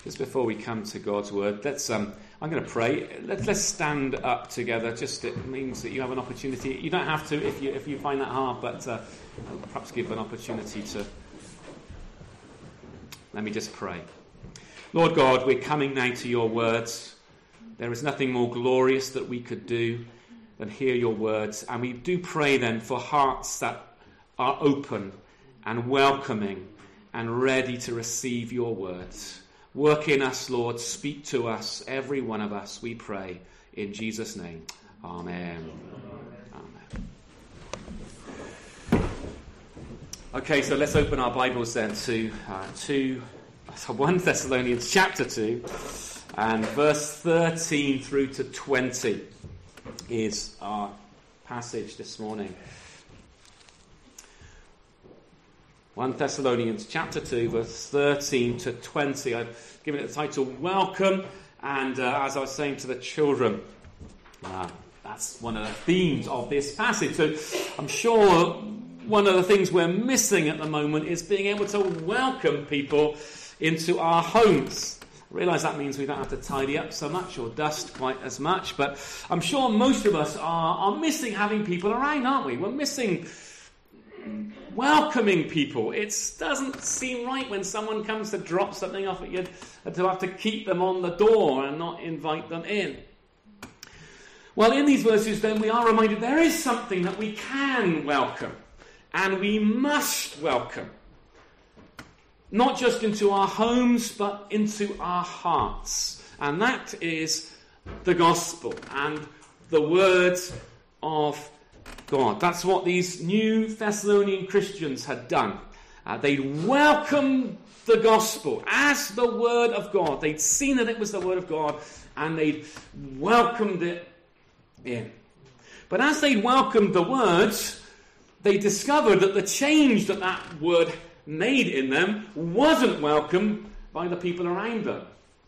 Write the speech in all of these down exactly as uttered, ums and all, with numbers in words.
just before we come to God's word, let's. Um, I'm going to pray. Let's let's stand up together. Just it means that you have an opportunity. You don't have to if you if you find that hard, but uh, I'll perhaps give an opportunity to. Let me just pray. Lord God, we're coming now to your words. There is nothing more glorious that we could do than hear your words, and we do pray then for hearts that are open and welcoming and ready to receive your words. Work in us, Lord. Speak to us, every one of us, we pray. In Jesus' name. Amen. Amen. Okay, so let's open our Bibles then to uh, two, so First Thessalonians chapter two, and verse thirteen through to twenty is our passage this morning. First Thessalonians chapter two, verse thirteen to twenty. I've given it the title, Welcome. And uh, as I was saying to the children, uh, that's one of the themes of this passage. So I'm sure one of the things we're missing at the moment is being able to welcome people into our homes. I realise that means we don't have to tidy up so much or dust quite as much. But I'm sure most of us are, are missing having people around, aren't we? We're missing welcoming people. It doesn't seem right when someone comes to drop something off at you to have to keep them on the door and not invite them in. Well, in these verses then we are reminded there is something that we can welcome and we must welcome. Not just into our homes but into our hearts. And that is the gospel and the word of God. That's what these new Thessalonian Christians had done. Uh, they'd welcomed the gospel as the word of God. They'd seen that it was the word of God and they'd welcomed it in. But as they'd welcomed the words, they discovered that the change that that word made in them wasn't welcomed by the people around them.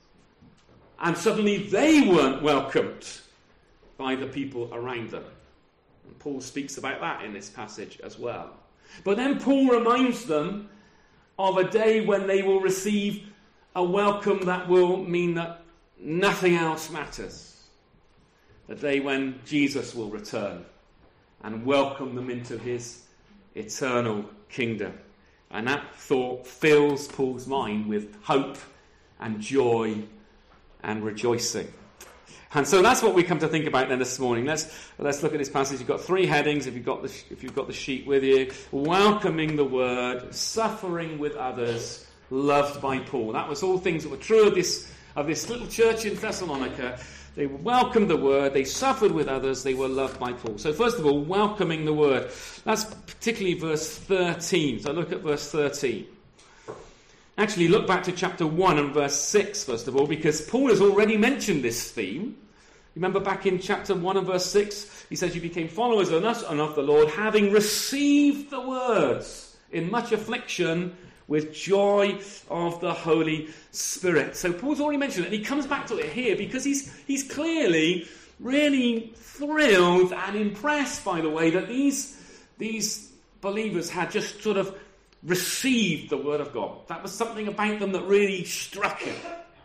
And suddenly they weren't welcomed by the people around them. Paul speaks about that in this passage as well. But then Paul reminds them of a day when they will receive a welcome that will mean that nothing else matters. The day when Jesus will return and welcome them into his eternal kingdom. And that thought fills Paul's mind with hope and joy and rejoicing. And so that's what we come to think about then this morning. Let's let's look at this passage. You've got three headings if you've got the if you've got the sheet with you. Welcoming the word, suffering with others, loved by Paul. That was all things that were true of this of this little church in Thessalonica. They welcomed the word, they suffered with others, they were loved by Paul. So first of all, welcoming the word. That's particularly verse thirteen. So look at verse thirteen. Actually, look back to chapter one and verse six, first of all, because Paul has already mentioned this theme. Remember back in chapter one and verse six, he says, you became followers of us and of the Lord, having received the words in much affliction with joy of the Holy Spirit. So Paul's already mentioned it, and he comes back to it here because he's he's clearly really thrilled and impressed by the way that these, these believers had just sort of received the word of God. That was something about them that really struck him.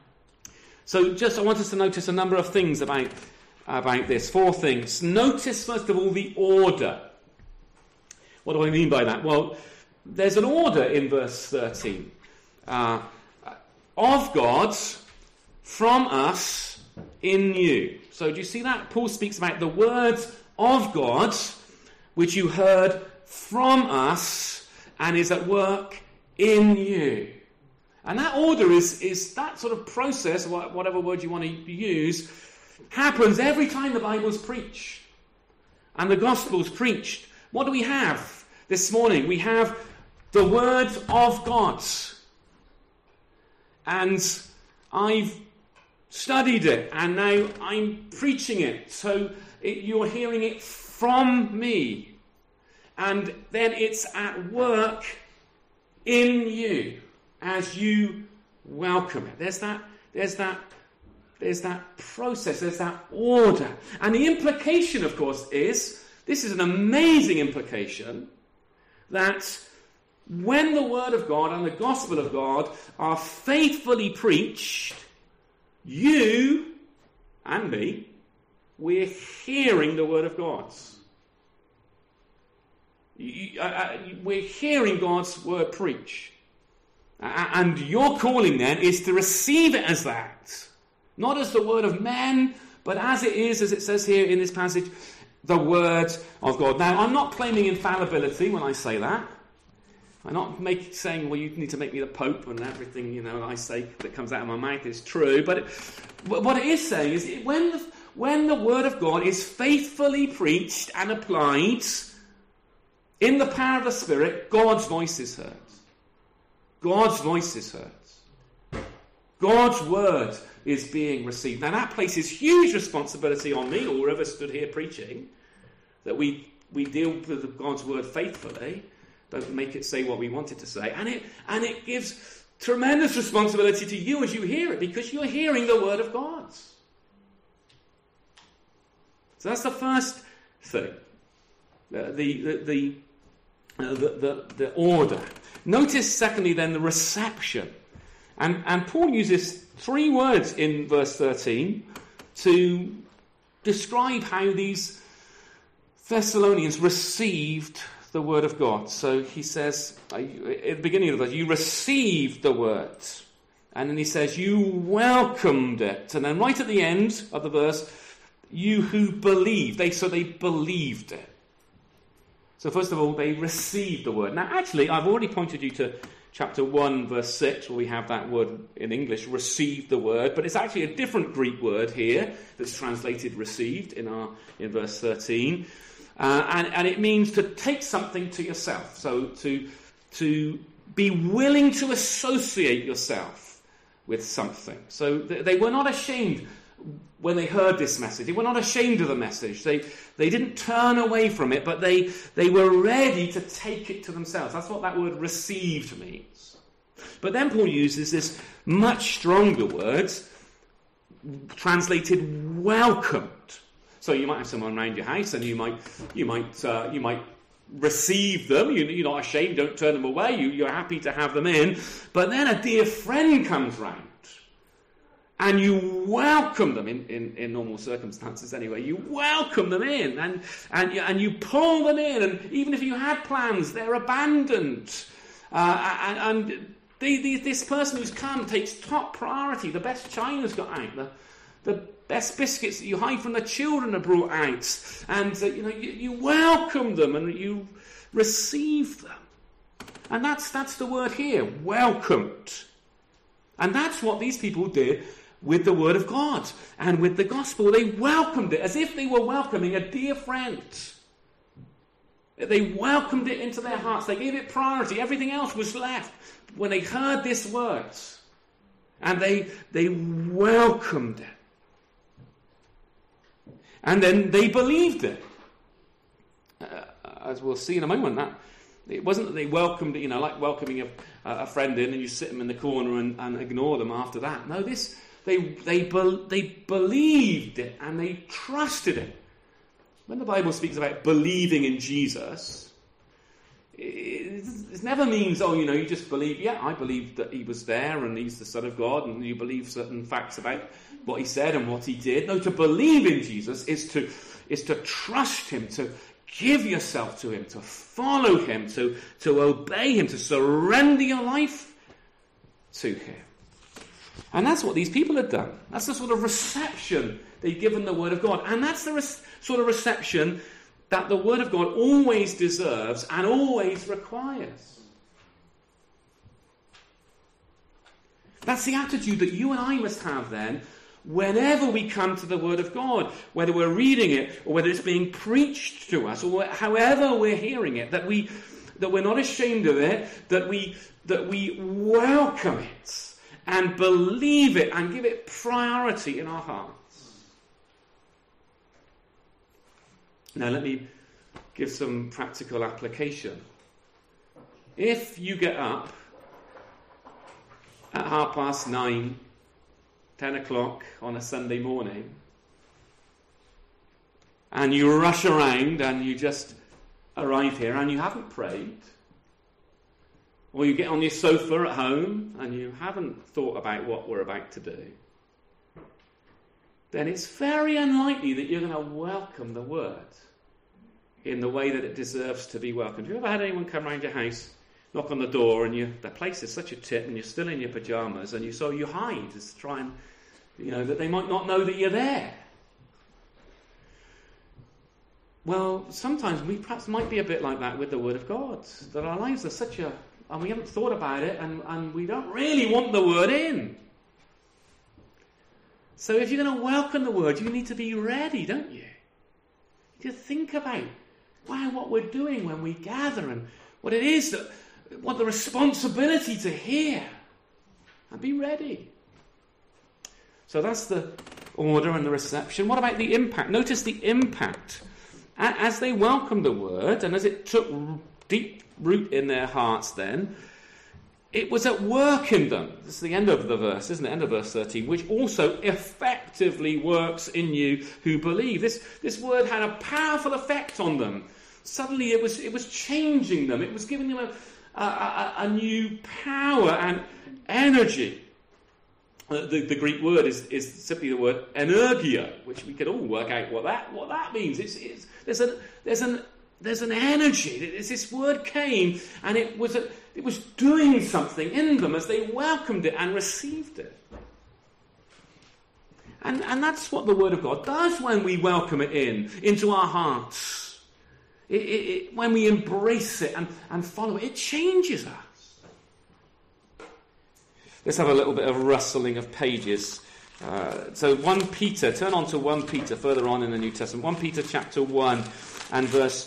So just I want us to notice a number of things about, about this. Four things. Notice, first of all, the order. What do I mean by that? Well, there's an order in verse thirteen. Uh, of God, from us, in you. So do you see that? Paul speaks about the words of God, which you heard from us, and is at work in you. And that order is, is that sort of process, whatever word you want to use, happens every time the Bible's preached and the Gospel's preached. What do we have this morning? We have the Word of God. And I've studied it and now I'm preaching it. So it, you're hearing it from me. And then it's at work in you as you welcome it. There's that, there's that, there's that process, there's that order. And the implication, of course, is, this is an amazing implication, that when the Word of God and the Gospel of God are faithfully preached, you and me, we're hearing the Word of God. You, uh, uh, we're hearing God's Word preached. Uh, and your calling then is to receive it as that. Not as the word of men, but as it is, as it says here in this passage, the Word of God. Now, I'm not claiming infallibility when I say that. I'm not make, saying, well, you need to make me the Pope and everything, you know, I say that comes out of my mouth is true. But it, what it is saying is when the, when the Word of God is faithfully preached and applied in the power of the Spirit, God's voice is heard. God's voice is heard. God's Word is being received. Now that places huge responsibility on me, or whoever stood here preaching, that we, we deal with God's Word faithfully. Don't make it say what we want it to say. And it, and it gives tremendous responsibility to you as you hear it, because you're hearing the Word of God. So that's the first thing. The, the, the, the, uh, the, the, the order. Notice, secondly, then, the reception. And, and Paul uses three words in verse thirteen to describe how these Thessalonians received the Word of God. So he says, at the beginning of the verse, you received the Word. And then he says, you welcomed it. And then right at the end of the verse, you who believed. They, so they believed it. So first of all, they received the Word. Now actually, I've already pointed you to chapter one, verse six, where we have that word in English, received the Word. But it's actually a different Greek word here that's translated received in our in verse thirteen. Uh, and, and it means to take something to yourself. So to, to be willing to associate yourself with something. So th- they were not ashamed when they heard this message. They were not ashamed of the message. They, they didn't turn away from it, but they, they were ready to take it to themselves. That's what that word received means. But then Paul uses this much stronger word, translated welcomed. So you might have someone around your house, and you might you might uh, you might receive them. You, you're not ashamed. Don't turn them away. You, you're happy to have them in. But then a dear friend comes round, and you welcome them in, in, in normal circumstances. Anyway, you welcome them in, and and you, and you pull them in. And even if you had plans, they're abandoned. Uh, and and the, the, this person who's come takes top priority. The best china's got out. The, the best biscuits that you hide from the children are brought out, and uh, you know you, you welcome them and you receive them, and that's that's the word here, welcomed, and that's what these people did with the Word of God and with the gospel. They welcomed it as if they were welcoming a dear friend. They welcomed it into their hearts. They gave it priority. Everything else was left when they heard this word, and they they welcomed it. And then they believed it. Uh, as we'll see in a moment, that it wasn't that they welcomed it, you know, like welcoming a, a friend in and you sit them in the corner and, and ignore them after that. No, this they they be, they believed it and they trusted it. When the Bible speaks about believing in Jesus, it, it never means, oh, you know, you just believe, yeah, I believe that he was there and he's the Son of God, and you believe certain facts about what he said and what he did. No, to believe in Jesus is to is to trust him, to give yourself to him, to follow him, to, to obey him, to surrender your life to him. And that's what these people had done. That's the sort of reception they've given the Word of God. And that's the res- sort of reception that the Word of God always deserves and always requires. That's the attitude that you and I must have then whenever we come to the Word of God, whether we're reading it or whether it's being preached to us or however we're hearing it, that we that we're not ashamed of it, that we that we welcome it and believe it and give it priority in our hearts. Now let me give some practical application. If you get up at half past nine, ten o'clock on a Sunday morning, and you rush around and you just arrive here and you haven't prayed, or you get on your sofa at home and you haven't thought about what we're about to do, then it's very unlikely that you're going to welcome the word in the way that it deserves to be welcomed. Have you ever had anyone come round your house, knock on the door, and you, the place is such a tip, and you're still in your pyjamas, and you so you hide to try and, you know, that they might not know that you're there? Well, sometimes we perhaps might be a bit like that with the Word of God, that our lives are such a, and we haven't thought about it, and, and we don't really want the Word in. So if you're going to welcome the Word, you need to be ready, don't you? You think about, wow, what we're doing when we gather, and what it is, that, what the responsibility to hear, and be ready. So that's the order and the reception. What about the impact? Notice the impact. As they welcomed the word, and as it took deep root in their hearts then, it was at work in them. This is the end of the verse, isn't it? End of verse thirteen, which also effectively works in you who believe. This, this word had a powerful effect on them. Suddenly it was, it was changing them. It was giving them a, a, a, a new power and energy. Uh, the, the Greek word is, is simply the word energia, which we can all work out what that what that means. It's, it's, there's an there's an there's an energy. It's, this word came, and it was a, it was doing something in them as they welcomed it and received it. And and that's what the Word of God does when we welcome it in into our hearts. It, it, it, when we embrace it and, and follow it, it changes us. Let's have a little bit of rustling of pages. Uh, so First Peter, turn on to First Peter further on in the New Testament. First Peter chapter one and verse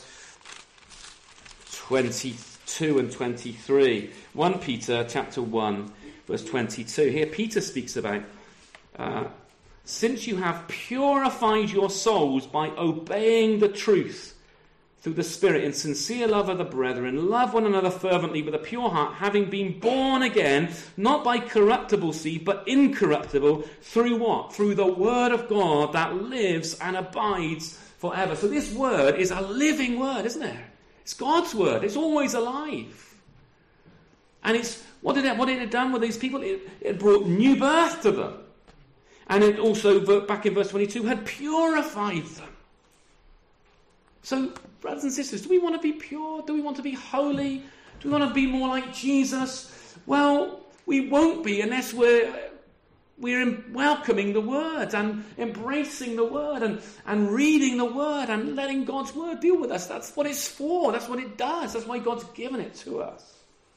twenty-two and twenty-three. First Peter chapter one, verse twenty-two. Here Peter speaks about, uh, since you have purified your souls by obeying the truth, through the Spirit, in sincere love of the brethren, love one another fervently with a pure heart, having been born again, not by corruptible seed, but incorruptible, through what? Through the Word of God that lives and abides forever. So this Word is a living Word, isn't it? It's God's Word. It's always alive. And it's what did it, what did it done with these people? It, it brought new birth to them. And it also, back in verse twenty-two, had purified them. So, brothers and sisters, do we want to be pure? Do we want to be holy? Do we want to be more like Jesus? Well, we won't be unless we're, we're welcoming the Word and embracing the Word and, and reading the Word and letting God's Word deal with us. That's what it's for. That's what it does. That's why God's given it to us.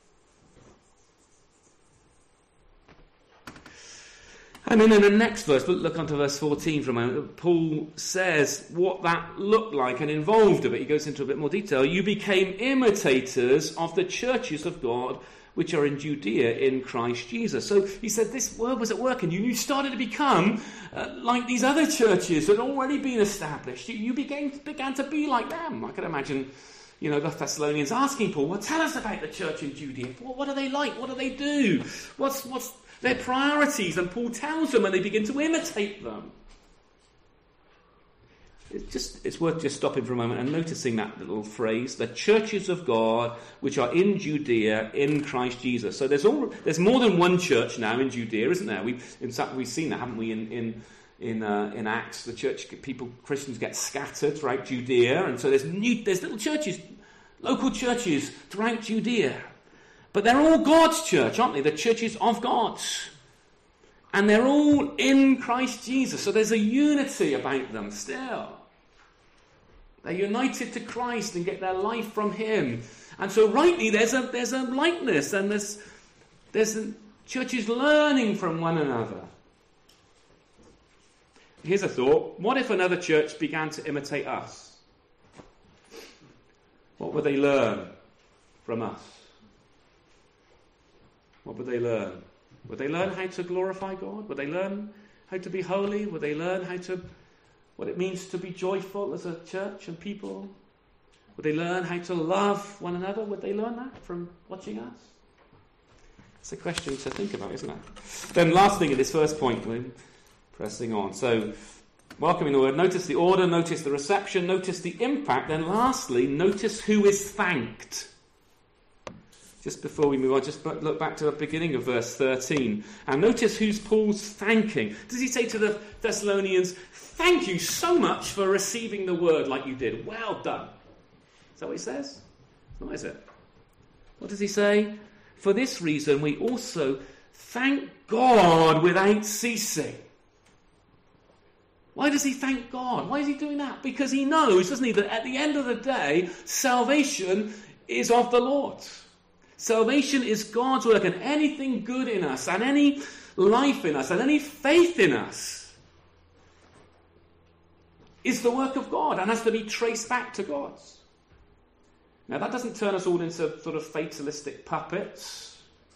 And then in the next verse, look onto verse fourteen for a moment, Paul says what that looked like and involved a bit. He goes into a bit more detail. You became imitators of the churches of God which are in Judea in Christ Jesus. So he said this word was at work in you. You started to become uh, like these other churches that had already been established. You, you began, began to be like them. I can imagine, you know, the Thessalonians asking Paul, well, tell us about the church in Judea. What, what are they like? What do they do? What's what's their priorities? And Paul tells them, and they begin to imitate them. It's just it's worth just stopping for a moment and noticing that little phrase, the churches of God which are in Judea in Christ Jesus. So there's all there's more than one church now in Judea, isn't there? We've in fact we've seen that, haven't we, in in in, uh, in Acts? The church people Christians get scattered throughout Judea, and so there's new there's little churches, local churches throughout Judea. But they're all God's church, aren't they? The churches of God. And they're all in Christ Jesus. So there's a unity about them still. They're united to Christ and get their life from Him. And so rightly there's a there's a likeness, and there's there's a, churches learning from one another. Here's a thought. What if another church began to imitate us? What would they learn from us? What would they learn? Would they learn how to glorify God? Would they learn how to be holy? Would they learn how to, what it means to be joyful as a church and people? Would they learn how to love one another? Would they learn that from watching us? It's a question to think about, isn't it? Then last thing in this first point, we're pressing on. So, welcoming the word, notice the order, notice the reception, notice the impact. Then lastly, notice who is thanked. Just before we move on, just look back to the beginning of verse thirteen. And notice who's Paul's thanking. Does he say to the Thessalonians, thank you so much for receiving the word like you did. Well done. Is that what he says? What is it? What does he say? For this reason we also thank God without ceasing. Why does he thank God? Why is he doing that? Because he knows, doesn't he, that at the end of the day, salvation is of the Lord. Salvation is God's work, and anything good in us, and any life in us, and any faith in us is the work of God and has to be traced back to God. Now, that doesn't turn us all into sort of fatalistic puppets.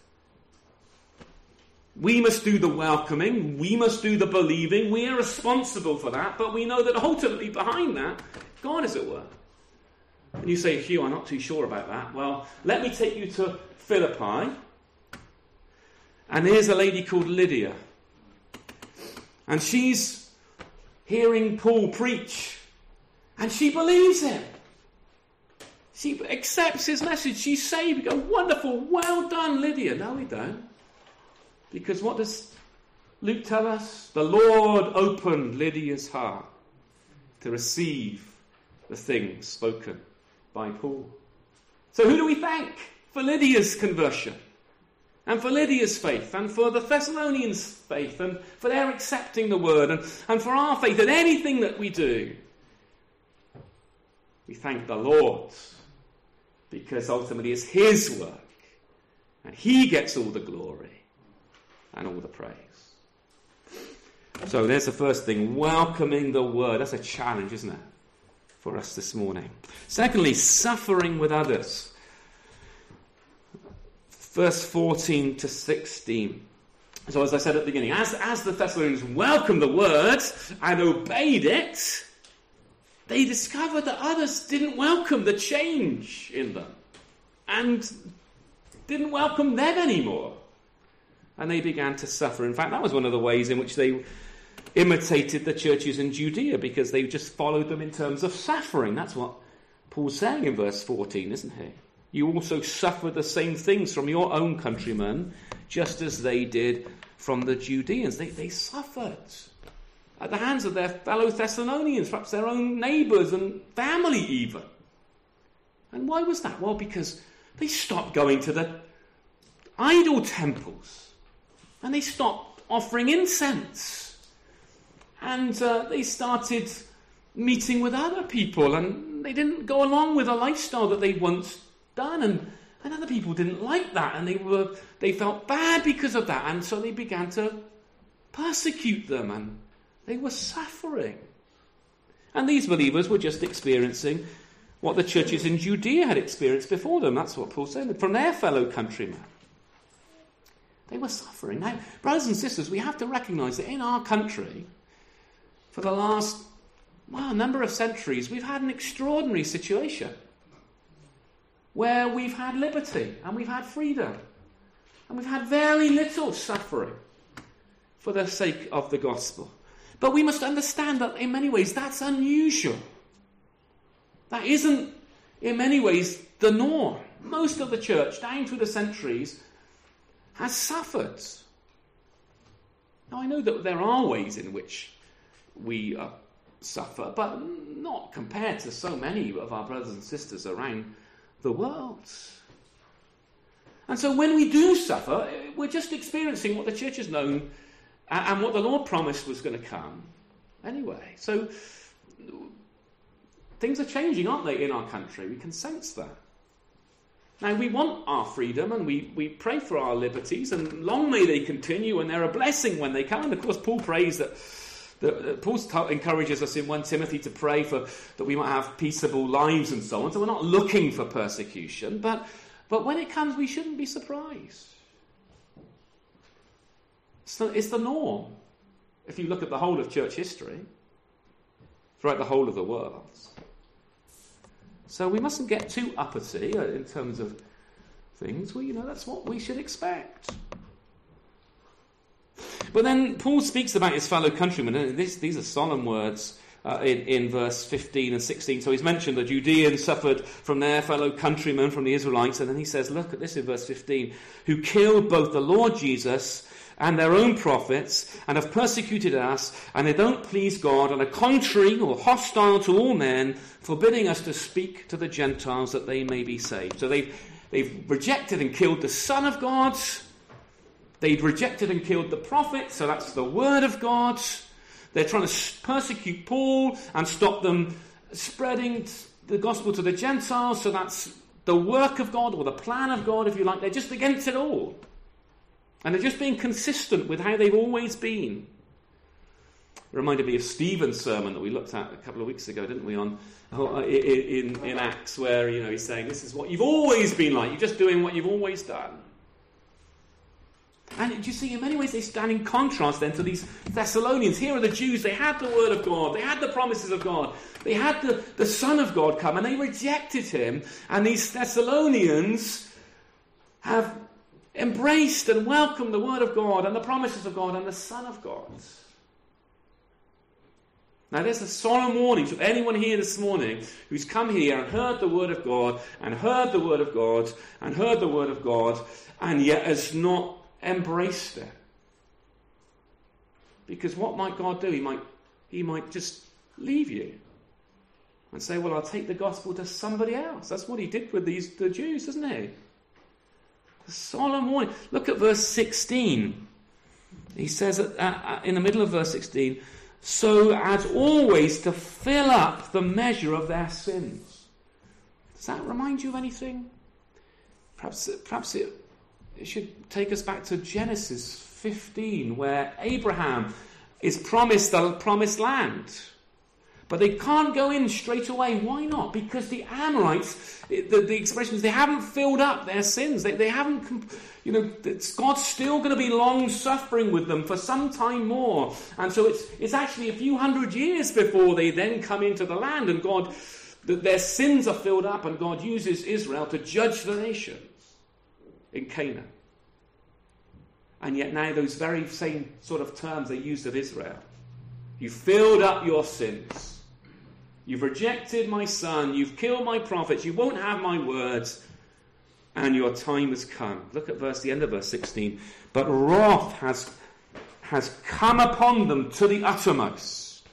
We must do the welcoming, we must do the believing, we are responsible for that, but we know that ultimately behind that, God is at work. And you say, Hugh, I'm not too sure about that. Well, let me take you to Philippi. And here's a lady called Lydia. And she's hearing Paul preach. And she believes him. She accepts his message. She's saved. We go, wonderful, well done, Lydia. No, we don't. Because what does Luke tell us? The Lord opened Lydia's heart to receive the things spoken by Paul. So who do we thank for Lydia's conversion? And for Lydia's faith? And for the Thessalonians' faith? And for their accepting the word? And, and for our faith in anything that we do? We thank the Lord. Because ultimately it's his work. And he gets all the glory. And all the praise. So there's the first thing. Welcoming the word. That's a challenge, isn't it? For us this morning. Secondly, suffering with others. Verse fourteen to sixteen. So as I said at the beginning, as, as the Thessalonians welcomed the word and obeyed it, they discovered that others didn't welcome the change in them and didn't welcome them anymore. And they began to suffer. In fact, that was one of the ways in which they imitated the churches in Judea, because they just followed them in terms of suffering. That's what Paul's saying in verse fourteen, isn't he? You also suffer the same things from your own countrymen, just as they did from the Judeans. They, they suffered at the hands of their fellow Thessalonians, perhaps their own neighbours and family even. And why was that? Well, because they stopped going to the idol temples. And they stopped offering incense. And uh, they started meeting with other people, and they didn't go along with a lifestyle that they'd once done, and, and other people didn't like that, and they were they felt bad because of that, and so they began to persecute them, and they were suffering. And these believers were just experiencing what the churches in Judea had experienced before them. That's what Paul said, from their fellow countrymen. They were suffering. Now, brothers and sisters, we have to recognise that in our country, for the last, well, a number of centuries, we've had an extraordinary situation where we've had liberty and we've had freedom and we've had very little suffering for the sake of the gospel. But we must understand that in many ways that's unusual. That isn't, in many ways, the norm. Most of the church, down through the centuries, has suffered. Now, I know that there are ways in which we uh, suffer, but not compared to so many of our brothers and sisters around the world. And so when we do suffer, we're just experiencing what the church has known and what the Lord promised was going to come anyway. So things are changing, aren't they, in our country? We can sense that. Now, we want our freedom and we, we pray for our liberties, and long may they continue, and they're a blessing when they come. And of course, Paul prays that Paul encourages us in First Timothy to pray for that we might have peaceable lives and so on. So we're not looking for persecution, but but when it comes, we shouldn't be surprised. It's the, it's the norm. If you look at the whole of church history, throughout the whole of the world. So we mustn't get too uppity in terms of things. Well, you know, that's what we should expect. But then Paul speaks about his fellow countrymen, and this, these are solemn words uh, in, in verse fifteen and sixteen. So he's mentioned the Judeans suffered from their fellow countrymen, from the Israelites. And then he says, look at this in verse fifteen, who killed both the Lord Jesus and their own prophets, and have persecuted us, and they don't please God, and are contrary or hostile to all men, forbidding us to speak to the Gentiles that they may be saved. So they've, they've rejected and killed the Son of God. They'd rejected and killed the prophet, so that's the Word of God. They're trying to persecute Paul and stop them spreading the gospel to the Gentiles, so that's the work of God, or the plan of God, if you like. They're just against it all. And they're just being consistent with how they've always been. It reminded me of Stephen's sermon that we looked at a couple of weeks ago, didn't we, on in, in, in Acts, where, you know, he's saying, this is what you've always been like. You're just doing what you've always done. And do you see, in many ways, they stand in contrast then to these Thessalonians. Here are the Jews. They had the word of God. They had the promises of God. They had the, the Son of God come, and they rejected him. And these Thessalonians have embraced and welcomed the word of God and the promises of God and the Son of God. Now there's a solemn warning to anyone here this morning who's come here and heard the word of God and heard the word of God and heard the word of God and yet has not embraced it. Because what might God do? He might, he might just leave you and say, well, I'll take the gospel to somebody else. That's what he did with these the Jews, isn't he? A solemn warning. Look at verse sixteen. He says at, uh, in the middle of verse sixteen, so as always to fill up the measure of their sins. Does that remind you of anything? Perhaps, perhaps it, it should take us back to Genesis fifteen, where Abraham is promised the promised land. But they can't go in straight away. Why not? Because the Amorites, the, the expression is they haven't filled up their sins. They, they haven't, you know, God's still going to be long-suffering with them for some time more. And so it's it's actually a few hundred years before they then come into the land. And God, the, their sins are filled up, and God uses Israel to judge the nations in Canaan. And yet now those very same sort of terms are used of Israel. You filled up your sins. You've rejected my son. You've killed my prophets. You won't have my words. And your time has come. Look at verse, the end of verse sixteen. But wrath has, has come upon them to the uttermost.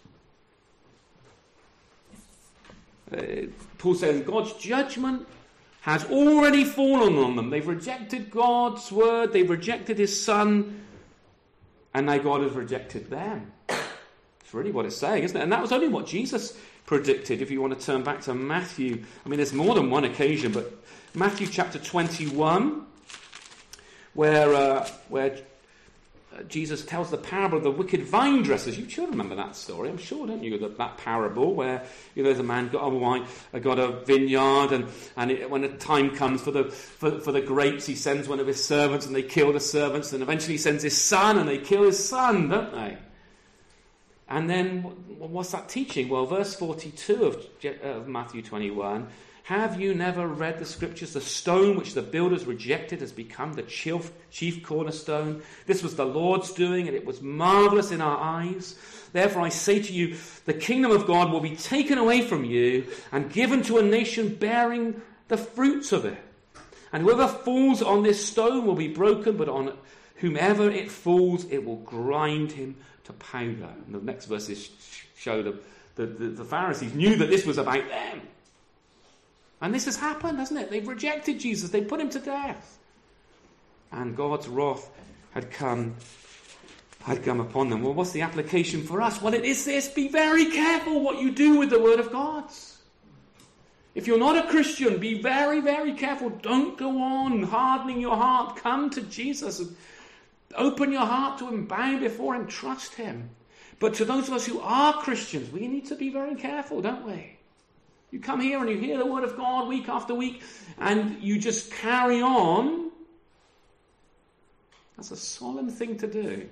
Uh, Paul says God's judgment has already fallen on them. They've rejected God's word. They've rejected his son. And now God has rejected them. It's really what it's saying, isn't it? And that was only what Jesus predicted. If you want to turn back to Matthew, I mean, there's more than one occasion, but Matthew chapter twenty-one, where uh, where Jesus tells the parable of the wicked vine dressers. You should remember that story, I'm sure, don't you? That, that parable where, you know, there's a man got a wine, got a vineyard, and and it, when the time comes for the for, for the grapes, he sends one of his servants, and they kill the servants, and eventually he sends his son, and they kill his son, don't they? And then, what's that teaching? Well, verse forty-two of, of Matthew twenty-one, have you never read the scriptures? The stone which the builders rejected has become the chief, chief cornerstone. This was the Lord's doing, and it was marvelous in our eyes. Therefore I say to you, the kingdom of God will be taken away from you and given to a nation bearing the fruits of it. And whoever falls on this stone will be broken, but on whomever it falls, it will grind him to powder. And the next verses show the, the, the, the Pharisees knew that this was about them. And this has happened, hasn't it? They've rejected Jesus. They put him to death. And God's wrath had come, had come upon them. Well, what's the application for us? Well, it is this. Be very careful what you do with the word of God. If you're not a Christian, be very, very careful. Don't go on hardening your heart. Come to Jesus and open your heart to him, bow before him, trust him. But to those of us who are Christians, we need to be very careful, don't we? You come here and you hear the word of God week after week, and you just carry on. That's a solemn thing to do.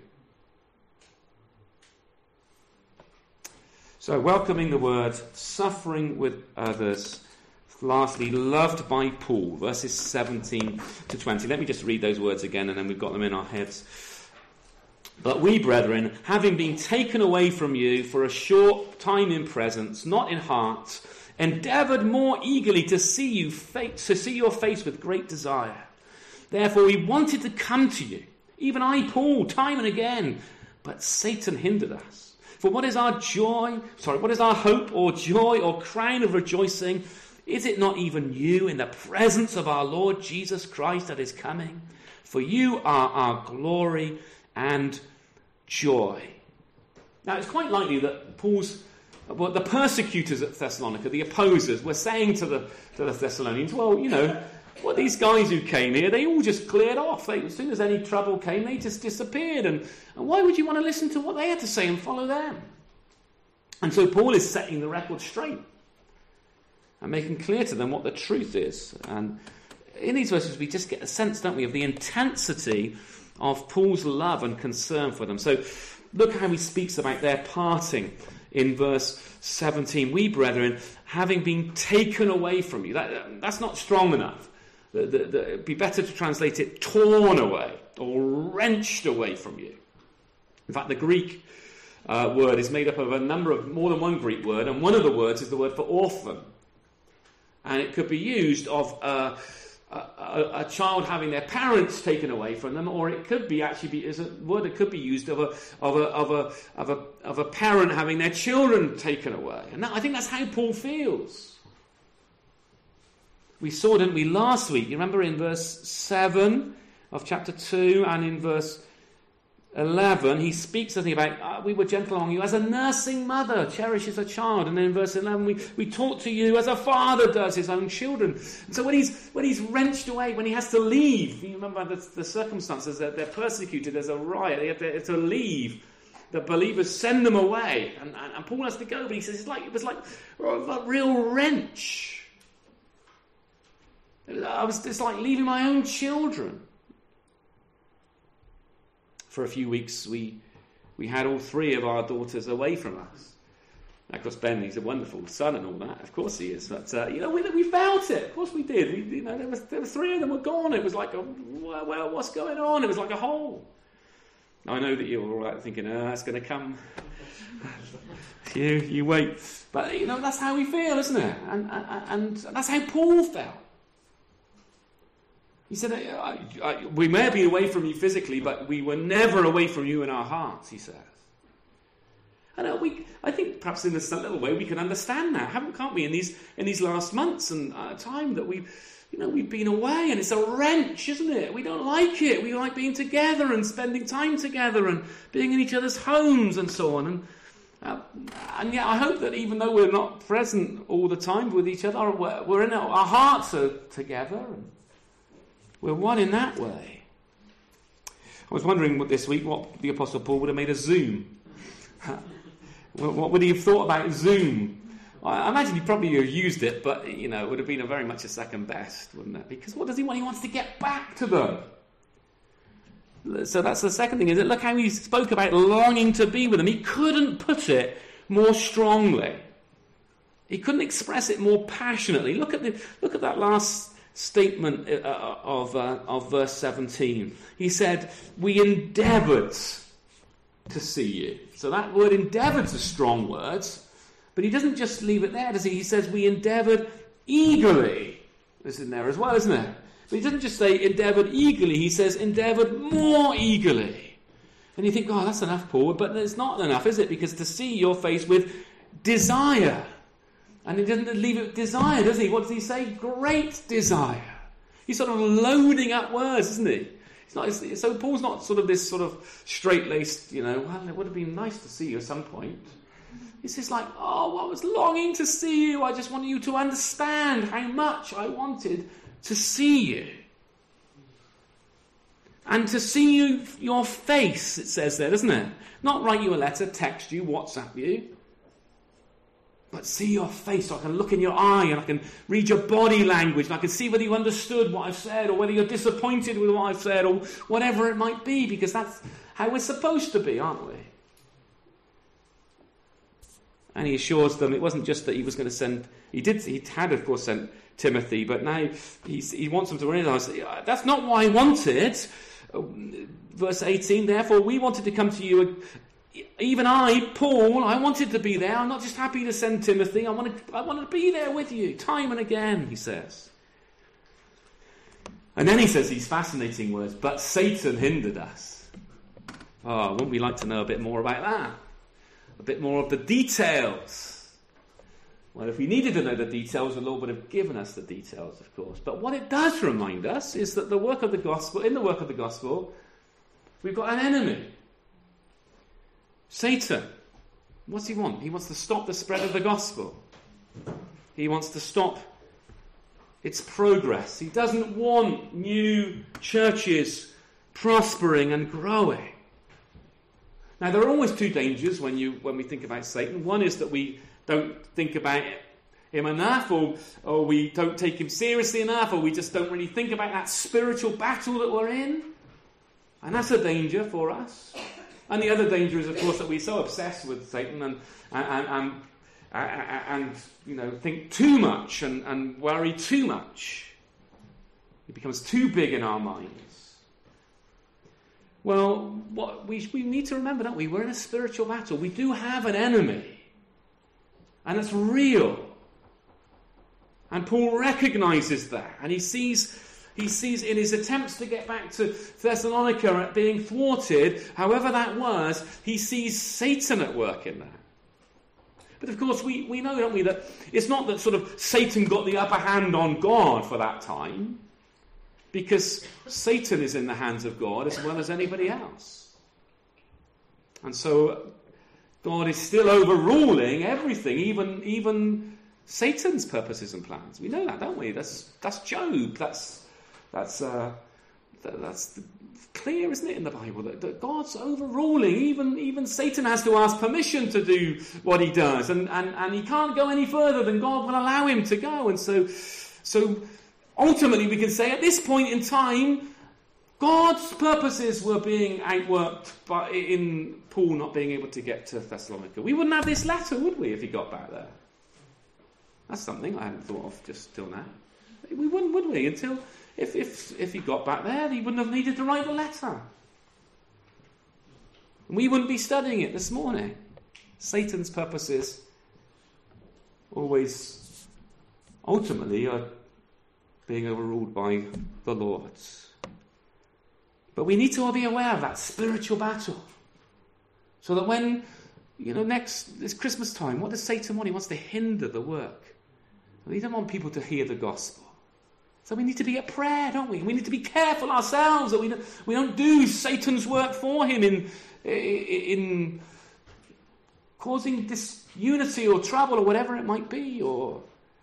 So, welcoming the word, suffering with others. Lastly, loved by Paul, verses seventeen to twenty. Let me just read those words again, and then we've got them in our heads. But we, brethren, having been taken away from you for a short time in presence, not in heart, endeavoured more eagerly to see you face, to see your face with great desire. Therefore we wanted to come to you, even I, Paul, time and again, but Satan hindered us. For what is our joy, sorry, what is our hope or joy or crown of rejoicing? Is it not even you in the presence of our Lord Jesus Christ that is coming? For you are our glory and joy. Now it's quite likely that Paul's, well, the persecutors at Thessalonica, the opposers, were saying to the, to the Thessalonians, well, you know, well, these guys who came here, they all just cleared off. They, as soon as any trouble came, they just disappeared. And, and why would you want to listen to what they had to say and follow them? And so Paul is setting the record straight and making clear to them what the truth is. And in these verses, we just get a sense, don't we, of the intensity of Paul's love and concern for them. So look how he speaks about their parting in verse seventeen. We, brethren, having been taken away from you. That, that's not strong enough. The, the, the, it'd be better to translate it torn away or wrenched away from you. In fact, the Greek uh, word is made up of a number of, more than one Greek word, and one of the words is the word for orphan. And it could be used of uh, a, a, a child having their parents taken away from them, or it could be actually be, is a word that could be used of a of a of a of a of a parent having their children taken away. And that, I think that's how Paul feels. We saw, didn't we, last week? You remember in verse seven of chapter two and in verse eleven, he speaks something about, uh, we were gentle among you as a nursing mother cherishes a child. And then in verse eleven, we, we talk to you as a father does his own children. And so when he's when he's wrenched away, when he has to leave, you remember the, the circumstances, that they're persecuted, there's a riot, they have to, to leave. The believers send them away. And, and, and Paul has to go, but he says it's like, it was like a real wrench. I was, it's like leaving my own children. For a few weeks, we we had all three of our daughters away from us. Of course, Ben, he's a wonderful son and all that. Of course he is. But, uh, you know, we, we felt it. Of course we did. We, you know, there was, there were three of them were gone. It was like, a, well, what's going on? It was like a hole. Now, I know that you're all right thinking, oh, that's going to come. you, you wait. But, you know, that's how we feel, isn't it? And, and, and that's how Paul felt. He said, I, I, we may have been away from you physically, but we were never away from you in our hearts, he says. And uh, we, I think perhaps in a little way we can understand that, haven't, can't we, in these in these last months and uh, time that we've, you know, we've been away, and it's a wrench, isn't it? We don't like it. We like being together and spending time together and being in each other's homes and so on. And uh, and yet I hope that even though we're not present all the time with each other, we're, we're in our, our hearts are together, and we're one in that way. I was wondering what this week what the Apostle Paul would have made a Zoom. What would he have thought about Zoom? I imagine he probably have used it, but you know, it would have been a very much a second best, wouldn't it? Because what does he want? He wants to get back to them. So that's the second thing, is that look how he spoke about longing to be with them. He couldn't put it more strongly. He couldn't express it more passionately. Look at the look at that last statement uh, of uh, of verse seventeen. He said, we endeavoured to see you. So that word endeavoured is a strong word, but he doesn't just leave it there, does he? He says we endeavoured eagerly. It's in there as well, isn't it? But he doesn't just say endeavoured eagerly, he says endeavoured more eagerly. And you think, oh, that's enough, Paul, but it's not enough, is it? Because to see your face with desire. And he doesn't leave it with desire, does he? What does he say? Great desire. He's sort of loading up words, isn't he? It's not, it's, so Paul's not sort of this sort of straight-laced, you know, well, it would have been nice to see you at some point. It's just like, oh, I was longing to see you. I just wanted you to understand how much I wanted to see you. And to see you, your face, it says there, doesn't it? Not write you a letter, text you, WhatsApp you. But see your face, so I can look in your eye and I can read your body language and I can see whether you understood what I've said or whether you're disappointed with what I've said or whatever it might be, because that's how we're supposed to be, aren't we? And he assures them it wasn't just that he was going to send, he did, he had of course sent Timothy, but now he's, he wants them to realise that's not what I wanted. verse eighteen, therefore we wanted to come to you, even I, Paul, I wanted to be there. I'm not just happy to send Timothy. I want to, I want to be there with you, time and again, he says. And then he says these fascinating words, but Satan hindered us. Oh, wouldn't we like to know a bit more about that? A bit more of the details. Well, if we needed to know the details, the Lord would have given us the details, of course. But what it does remind us is that the work of the gospel, in the work of the gospel, we've got an enemy. Satan. What's he want? He wants to stop the spread of the gospel. He wants to stop its progress. He doesn't want new churches prospering and growing. Now, there are always two dangers when you when we think about Satan. One is that we don't think about him enough, or, or we don't take him seriously enough, or we just don't really think about that spiritual battle that we're in. And that's a danger for us. And the other danger is, of course, that we're so obsessed with Satan and and and, and, and you know think too much and, and worry too much. It becomes too big in our minds. Well, what we we need to remember, don't we? We're in a spiritual battle. We do have an enemy. And it's real. And Paul recognizes that. And he sees, he sees in his attempts to get back to Thessalonica at being thwarted, however that was, he sees Satan at work in that. But of course, we, we know, don't we, that it's not that sort of Satan got the upper hand on God for that time, because Satan is in the hands of God as well as anybody else. And so God is still overruling everything, even even Satan's purposes and plans. We know that, don't we? That's that's Job. That's that's uh, that, that's clear, isn't it, in the Bible that, that God's overruling. Even even Satan has to ask permission to do what he does, and, and and he can't go any further than God will allow him to go. And so so ultimately, we can say at this point in time, God's purposes were being outworked by, in Paul not being able to get to Thessalonica. We wouldn't have this letter, would we, if he got back there? That's something I hadn't thought of just till now. We wouldn't, would we? Until if if if he got back there, he wouldn't have needed to write the letter. And we wouldn't be studying it this morning. Satan's purposes always, ultimately, are being overruled by the Lord's. But we need to all be aware of that spiritual battle. So that when, you know, next, this Christmas time, what does Satan want? He wants to hinder the work. He doesn't want people to hear the gospel. So we need to be at prayer, don't we? We need to be careful ourselves that we don't, we don't do Satan's work for him in, in causing disunity or trouble or whatever it might be. Or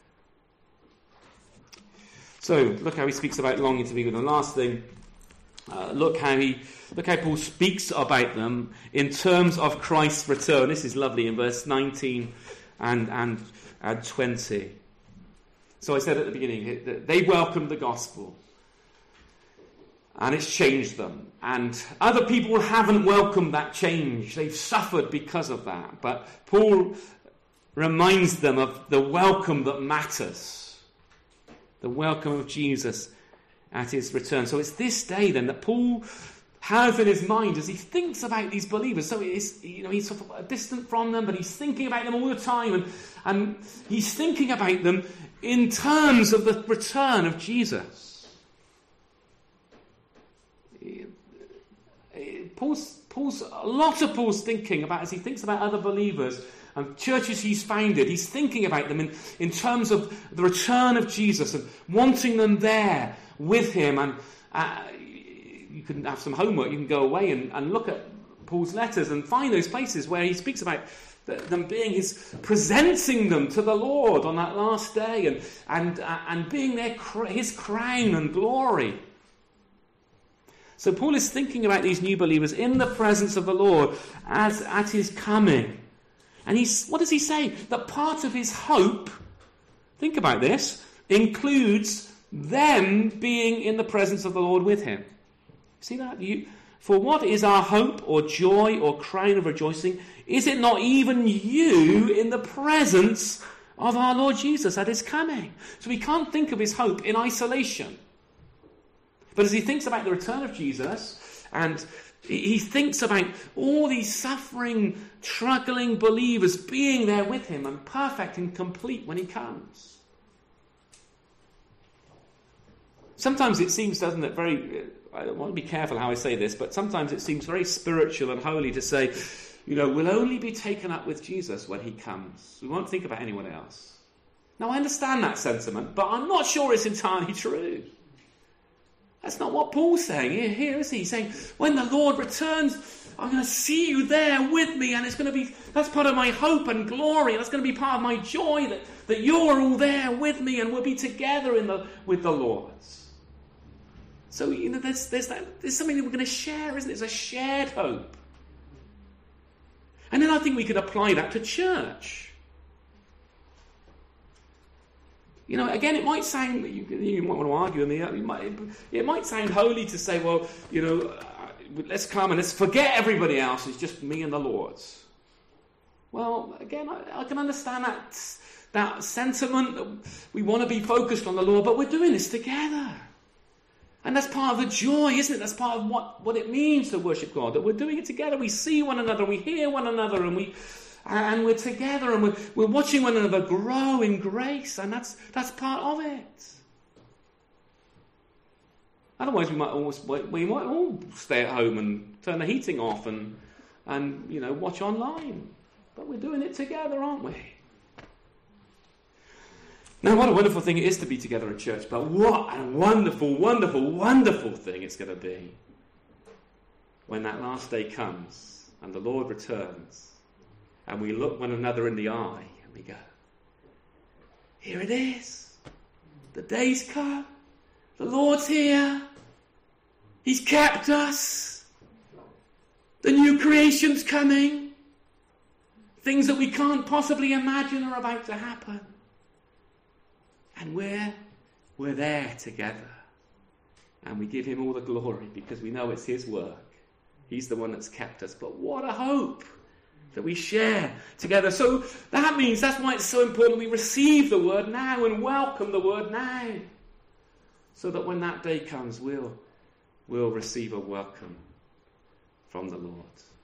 So, look how he speaks about longing to be with them. Last thing. Uh, look how he, look how Paul speaks about them in terms of Christ's return. This is lovely in verse nineteen and and, and twenty. So I said at the beginning that they welcomed the gospel, and it's changed them. And other people haven't welcomed that change; they've suffered because of that. But Paul reminds them of the welcome that matters, the welcome of Jesus at his return. So it's this day then that Paul has in his mind as he thinks about these believers. So it's, you know, he's sort of distant from them, but he's thinking about them all the time, and, and he's thinking about them in terms of the return of Jesus. Paul's, Paul's, a lot of Paul's thinking about, as he thinks about other believers and churches he's founded, he's thinking about them in, in terms of the return of Jesus and wanting them there with him. And uh, you can have some homework. You can go away and, and look at Paul's letters and find those places where he speaks about the, them being his, presenting them to the Lord on that last day, and and uh, and being their his crown and glory. So Paul is thinking about these new believers in the presence of the Lord as at his coming. And he's, what does he say? That part of his hope, think about this, includes them being in the presence of the Lord with him. See that? You, for what is our hope or joy or crown of rejoicing? Is it not even you in the presence of our Lord Jesus at his coming? So we can't think of his hope in isolation. But as he thinks about the return of Jesus, and he thinks about all these suffering, struggling believers being there with him and perfect and complete when he comes. Sometimes it seems, doesn't it, very, I want to be careful how I say this, but sometimes it seems very spiritual and holy to say, you know, we'll only be taken up with Jesus when he comes. We won't think about anyone else. Now, I understand that sentiment, but I'm not sure it's entirely true. That's not what Paul's saying here, here is he? He's saying, when the Lord returns, I'm going to see you there with me, and it's going to be, that's part of my hope and glory, and that's going to be part of my joy, that, that you're all there with me, and we'll be together in the with the Lord. So, you know, there's, there's, that, there's something that we're going to share, isn't it? It's a shared hope. And then I think we could apply that to church. You know, again, it might sound, you, you might want to argue with me, it might, it might sound holy to say, well, you know, let's come and let's forget everybody else, it's just me and the Lord's. Well, again, I, I can understand that, that sentiment, that we want to be focused on the Lord, but we're doing this together. And that's part of the joy, isn't it? That's part of what, what it means to worship God, that we're doing it together, we see one another, we hear one another, and we... And we're together, and we're, we're watching one another grow in grace, and that's that's part of it. Otherwise, we might almost we might all stay at home and turn the heating off and and you know watch online. But we're doing it together, aren't we? Now, what a wonderful thing it is to be together at church. But what a wonderful, wonderful, wonderful thing it's going to be when that last day comes and the Lord returns. And we look one another in the eye and we go, here it is. The day's come. The Lord's here. He's kept us. The new creation's coming. Things that we can't possibly imagine are about to happen. And we're, we're there together. And we give him all the glory because we know it's his work. He's the one that's kept us. But what a hope that we share together. So that means, that's why it's so important we receive the word now and welcome the word now. So that when that day comes, we'll, we'll receive a welcome from the Lord.